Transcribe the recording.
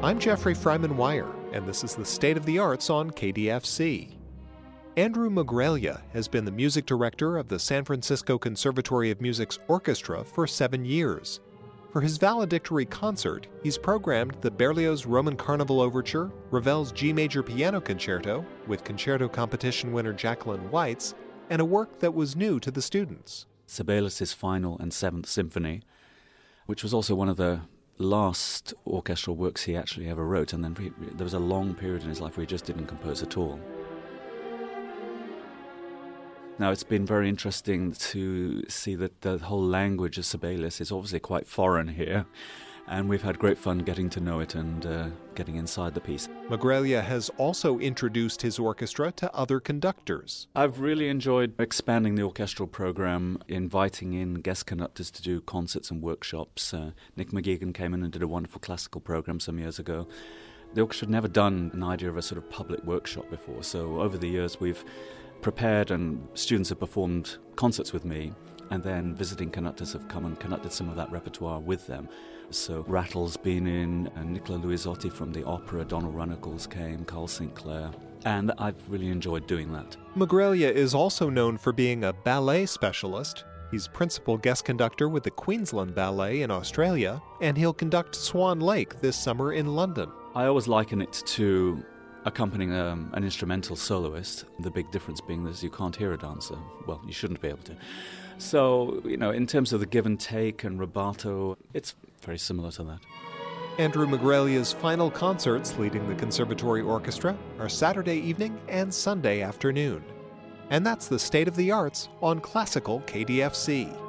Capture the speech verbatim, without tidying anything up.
I'm Jeffrey Fryman Wire, and this is the State of the Arts on K D F C. Andrew Magraglia has been the music director of the San Francisco Conservatory of Music's orchestra for seven years. For his valedictory concert, he's programmed the Berlioz Roman Carnival Overture, Ravel's G Major Piano Concerto, with concerto competition winner Jacqueline Weitz, and a work that was new to the students. Sibelius' Final and Seventh Symphony, which was also one of the last orchestral works he actually ever wrote, and then there was a long period in his life where he just didn't compose at all. Now, it's been very interesting to see that the whole language of Sibelius is obviously quite foreign here, and we've had great fun getting to know it and uh, getting inside the piece. Magraglia has also introduced his orchestra to other conductors. I've really enjoyed expanding the orchestral program, inviting in guest conductors to do concerts and workshops. Uh, Nick McGeegan came in and did a wonderful classical program some years ago. The orchestra had never done an idea of a sort of public workshop before, so over the years we've prepared and students have performed concerts with me, and then visiting conductors have come and conducted some of that repertoire with them. So Rattle's been in, and Nicola Luisotti from the opera, Donald Runnicles came, Carl Sinclair, and I've really enjoyed doing that. Magraglia is also known for being a ballet specialist. He's principal guest conductor with the Queensland Ballet in Australia, and he'll conduct Swan Lake this summer in London. I always liken it to accompanying um, an instrumental soloist, the big difference being that you can't hear a dancer. Well, you shouldn't be able to. So, you know, in terms of the give and take and rubato, it's very similar to that. Andrew Magraglia's final concerts leading the Conservatory Orchestra are Saturday evening and Sunday afternoon. And that's the State of the Arts on Classical K D F C.